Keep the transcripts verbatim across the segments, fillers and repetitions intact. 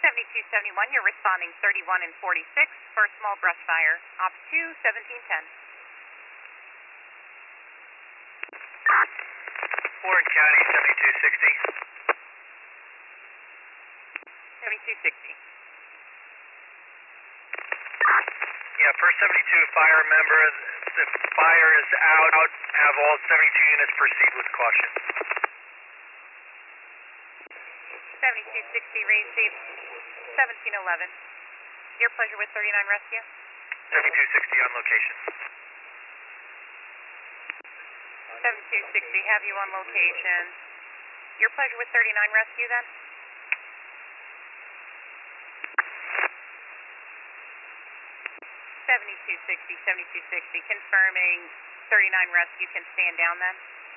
seventy-two seventy-one, you're responding thirty-one and forty-six for small brush fire. Ops two, seventeen ten. Warren County, seventy-two sixty. seventy-two sixty. Yeah, first seventy-two fire member, the fire is out. Have all seventy-two units proceed with caution. seventy-two sixty, receive seventeen eleven. Your pleasure with thirty-nine rescue. seventy-two sixty on location. seventy-two sixty, have you on location. Your pleasure with thirty-nine rescue then? seventy-two sixty, seventy-two sixty, confirming thirty-nine rescue can stand down then?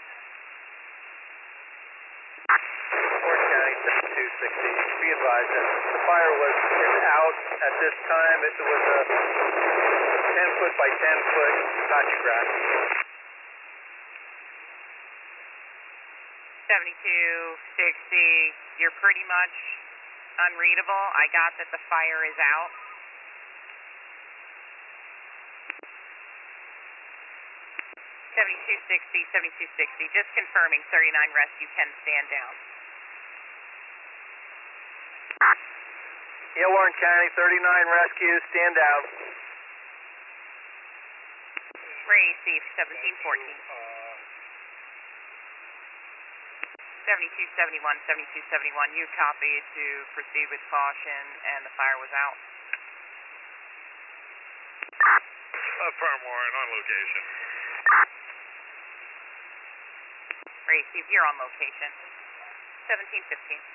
Warren County, seventy-two sixty. Be advised that the fire was is out at this time. It was a ten foot by ten foot Hitachi grass. seventy-two sixty, you're pretty much unreadable. I got that the fire is out. seventy-two sixty, seventy-two sixty, just confirming thirty-nine rescue can stand down. Yeah, Warren County, thirty-nine rescue, stand out. Receive seventeen fourteen. seventy-two seventy-one, seventy-two seventy-one, you copied to proceed with caution and the fire was out. Affirm, Warren, on location. Receive, you're on location. seventeen fifteen.